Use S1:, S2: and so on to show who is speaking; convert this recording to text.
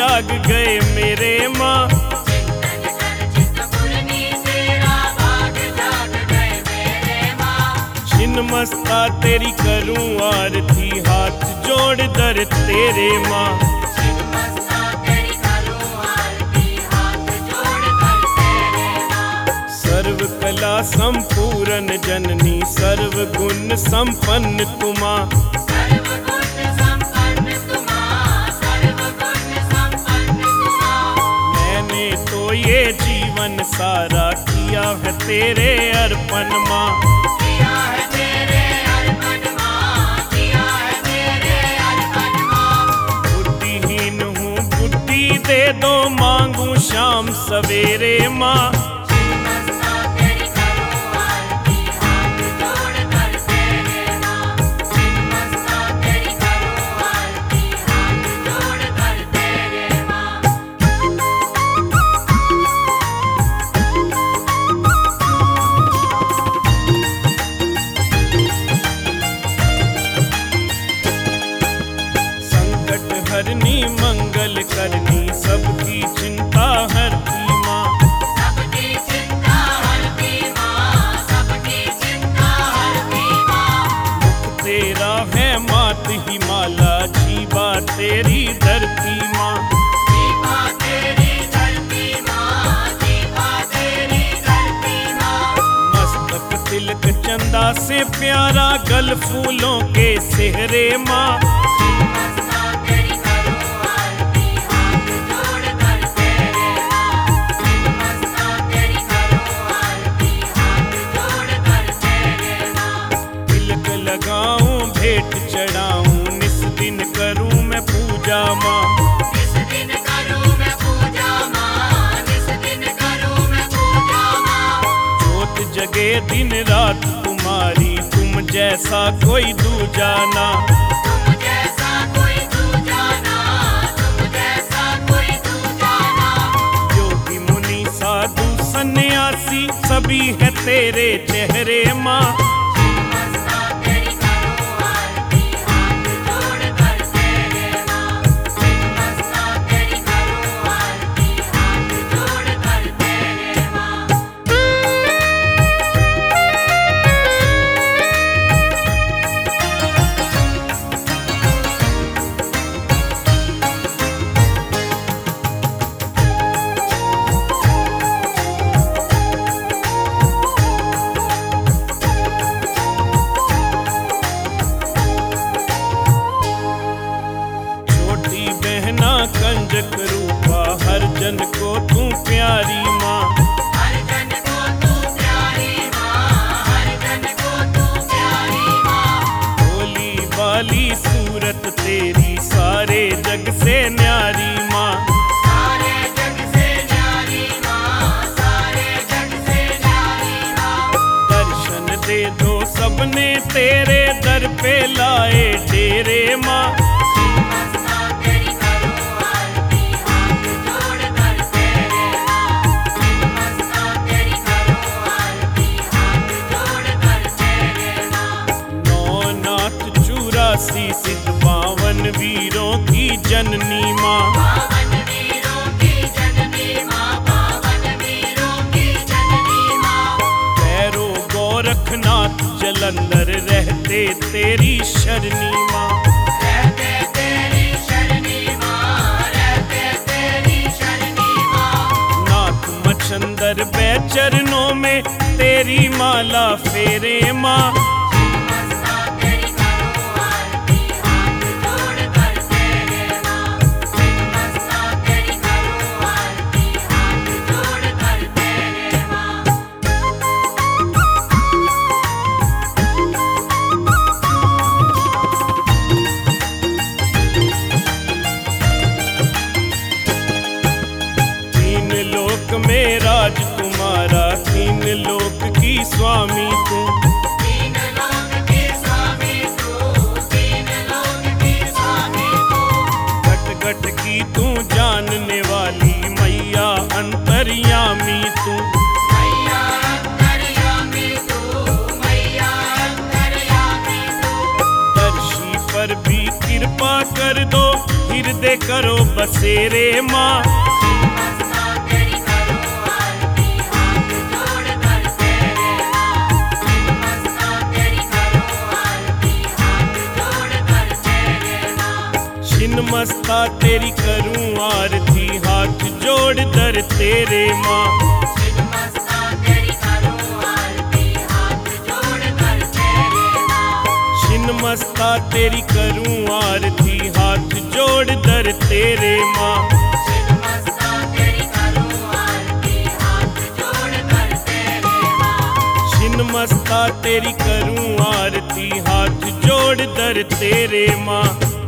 S1: जाग गए मेरे माँ।
S2: चिंतन कर चिंतपूर्णी तेरा भाग जाग गए मेरे माँ।
S1: छिन्नमस्ता तेरी करूं आरती, हाथ जोड़ दर तेरे माँ।
S2: छिन्नमस्ता तेरी करूं आरती, हाथ जोड़ कर तेरे माँ।
S1: सर्व कला संपूर्ण जननी, सर्व गुण संपन्न तुमा।
S2: सर्वगुण संपन्न तुमा, सर्वगुण संपन्न तुमा।
S1: मैंने तो ये जीवन सारा किया है तेरे अर्पण माँ।
S2: किया है तेरे अर्पण माँ, किया है तेरे अर्पण माँ।
S1: बुद्धिहीन हूँ बुद्धि दे दो, मांगू शाम सवेरे माँ।
S2: छिन्नमस्ता तेरी करूं आरती, हाथ जोड़ कर तेरे माँ। छिन्नमस्ता तेरी करूं आरती, हाथ जोड़ कर तेरे माँ।
S1: संकट हरनी मंगल करनी, सबकी चिंता हरती माँ।
S2: सबकी चिंता हरती माँ, सबकी चिंता हरती माँ।
S1: मुख तेरा है मात ही माला, जीवा तेरी धरती माँ।
S2: दीपा तेरी धरती माँ, दीपा तेरी धरती माँ।
S1: मस्तक तिलक चंदा से प्यारा, गल फूलों के सेहरे माँ।
S2: छिन्नमस्ता तेरी करूं आरती, हाथ जोड़ कर तेरे माँ। छिन्नमस्ता तेरी करूं आरती, हाथ जोड़ कर तेरे माँ।
S1: तिलक लगाऊं भेंट चढ़ाऊं, निस दिन करूं मैं पूजा माँ।
S2: इस दिन करूं मैं पूजा माँ, इस दिन करूं मैं पूजा माँ।
S1: जोत जगे दिन रात तुम्हारी, तुम जैसा कोई दूजा ना।
S2: तुम जैसा कोई दूजा ना, तुम जैसा कोई दूजा ना।
S1: योगी मुनि साधु सन्यासी, सभी है तेरे चेहरे माँ।
S2: छिन्नमस्ता तेरी करूं आरती, हाथ जोड़ कर तेरे माँ। छिन्नमस्ता तेरी करूं आरती, हाथ जोड़ कर तेरे माँ।
S1: छोटी बहना कंजक रूपा, हर जन को तू प्यारी माँ।
S2: हर जन को तू प्यारी माँ, हर जन को तू प्यारी माँ।
S1: भोली वाली सूरत तेरी, सारे जग से न्यारी माँ।
S2: सारे जग से न्यारी माँ, सारे जग से न्यारी माँ।
S1: दर्शन दे दो सबने तेरे दर पे लाए डेरे माँ।
S2: छिन्नमस्ता तेरी करूं आरती, हाथ जोड़ कर तेरे माँ। छिन्नमस्ता तेरी करूं आरती, हाथ जोड़ कर तेरे माँ।
S1: नौनाथ 84 सिद्ध 52 वीरों की जननी माँ।
S2: पावन वीरों की जननी माँ, पावन वीरों की जननी माँ।
S1: भैरो गोरखनाथ जलंधर, रहते तेरी शरणी माँ।
S2: रहते तेरी शरणी माँ, रहते तेरी शरणी माँ।
S1: नाथ मच्छंदर चरणों में तेरी माला फेरे माँ।
S2: छिन्नमस्ता तेरी करूं आरती, हाथ जोड़ कर तेरे माँ। छिन्नमस्ता तेरी करूं आरती, हाथ जोड़ कर तेरे माँ।
S1: तीन लोक में राज तुम्हारा, तीन लोक की स्वामी तू।
S2: तीन
S1: करो बसेरे माँ।
S2: छिन्नमस्ता तेरी करूं आरती हाथ जोड़ कर तेरे माँ। छिन्नमस्ता तेरी करूं आरती हाथ जोड़ कर तेरे माँ।
S1: छिन्नमस्ता तेरी करूं आरती हाथ जोड़ दर तेरे माँ।
S2: छिन्नमस्ता तेरी करूं आरती हाथ जोड़ कर तेरे माँ।
S1: छिन्नमस्ता तेरी करूं आरती हाथ जोड़ दर तेरे माँ।
S2: छिन्नमस्ता तेरी करूं आरती हाथ जोड़ कर तेरे माँ।
S1: छिन्नमस्ता तेरी करूं आरती हाथ जोड़ दर तेरे माँ।